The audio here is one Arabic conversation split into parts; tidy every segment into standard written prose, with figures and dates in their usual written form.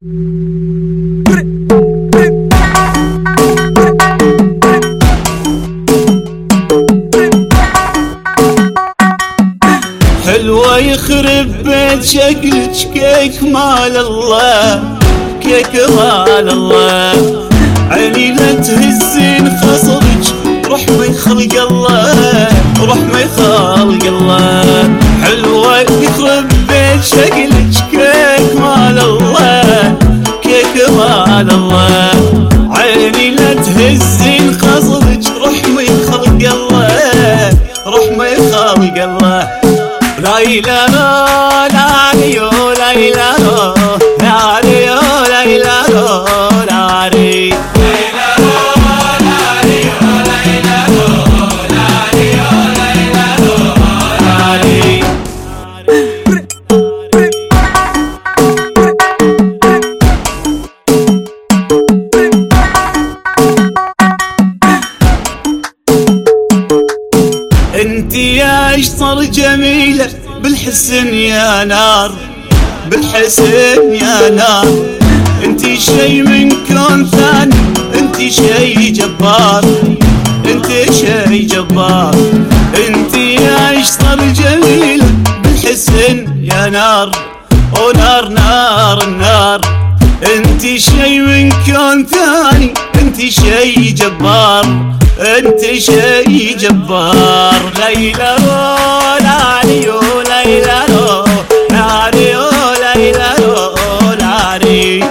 حلوة يخرب بيت شكلك كيك مال الله، كيك مال الله. عيني لا تهزين خصرك روح ما يخلق الله، روح ما يخلق الله. حلوة يخرب بيت شكلك كيك مال الله، كيك مال الله. عيني لا تهزين خصرك روح ما يخلق الله، روح ما يخلق الله. لا إله لا ليو لا إله لا ليو لا إله لا لي انتي اشطر جميلة بالحسن يا نار، بالحسن يا نار. انتي شي من كون ثاني، انتي شي جبار، انتي شي جبار. انتي اشطر جميلة بالحسن يا نار، او نار نار النار. انتي شي من كون ثاني، انتي شي جبار، انتي شي جبار. لا إله لا ليو لا إله لا ليو لا إله لا لي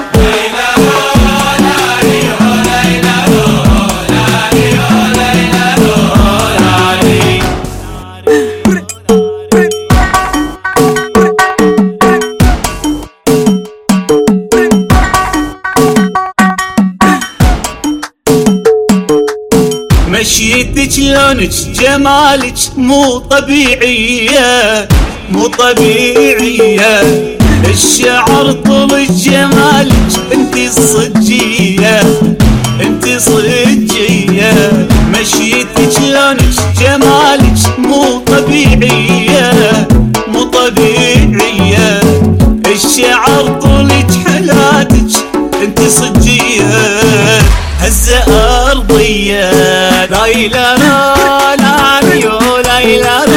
مشيتك لونك جمالك مو طبيعية، مو طبيعية. الشعر طول جمالك انتي صجية، انتي صجية. مشيتك لونك جمالك مو طبيعية، مو طبيعية. الشعر طولك حلاتك انتي صجية، هزة أرضية. لا إله لا ليو لا إله